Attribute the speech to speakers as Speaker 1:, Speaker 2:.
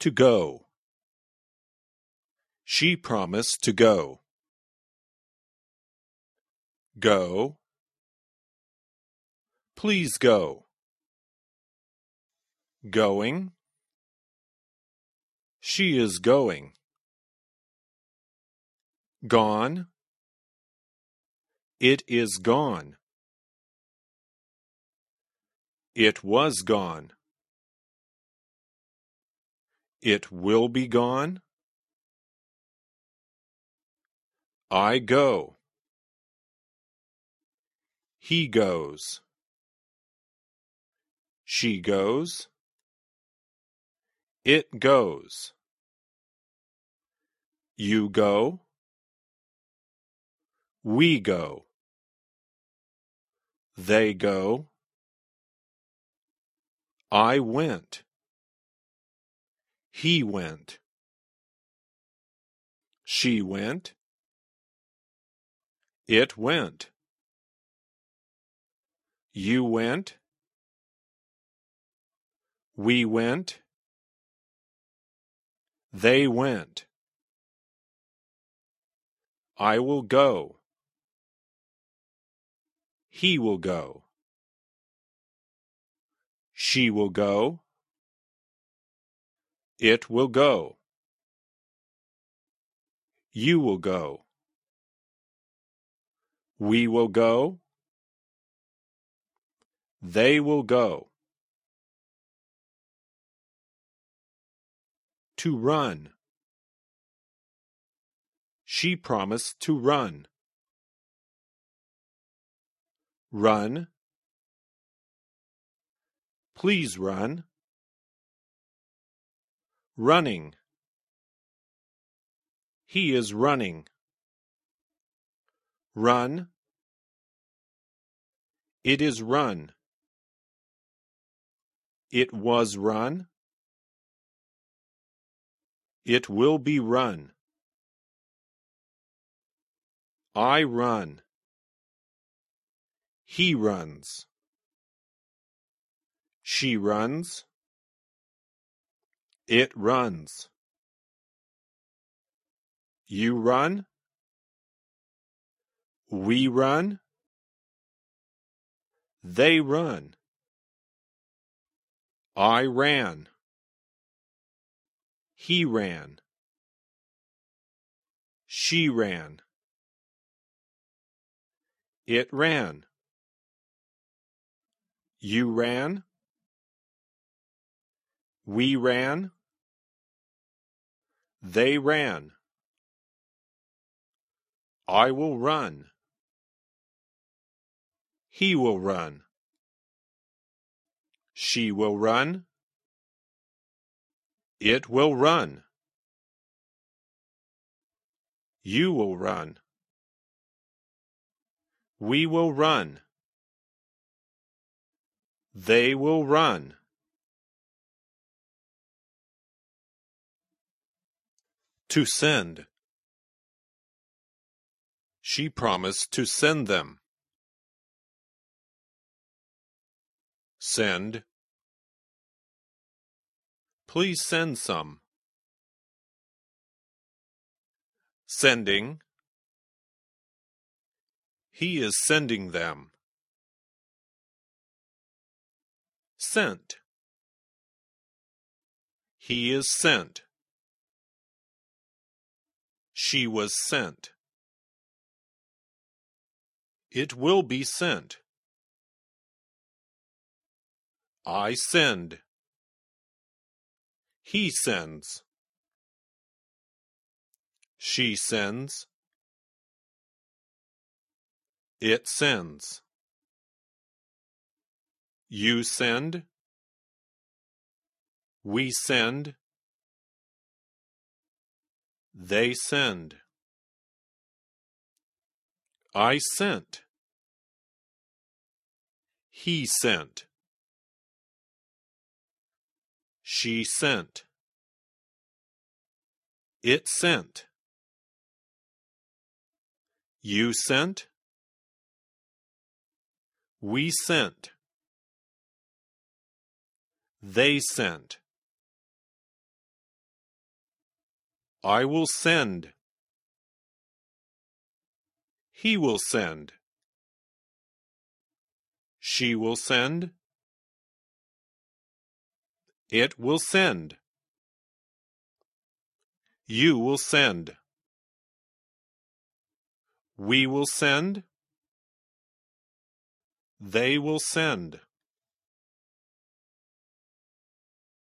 Speaker 1: To go. She promised to go. Go. Please go. Going. She is going. Gone. It is gone. It was gone. It will be gone. I go. He goes. She goes. It goes. You go. We go. They go. I went. He went. She went. It went. You went. We went. They went. I will go. He will go. She will go. It will go. You will go. We will go. They will go. To run. She promised to run. Run. Please run. Running. He is running. Run. It is run. It was run. It will be run. I run. He runs. She runs. It runs. You run. We run. They run. I ran. He ran. She ran. It ran. You ran. We ran. They ran. I will run. He will run. She will run. It will run. You will run. We will run. They will run. To send. She promised to send them. Send. Please send some. Sending. He is sending them. Sent. He is sent. She was sent. It will be sent. I send. He sends. She sends. It sends. You send. We send. They send. I sent. He sent. She sent. It sent. You sent. We sent. They sent. I will send. He will send. She will send. It will send. You will send. We will send. They will send.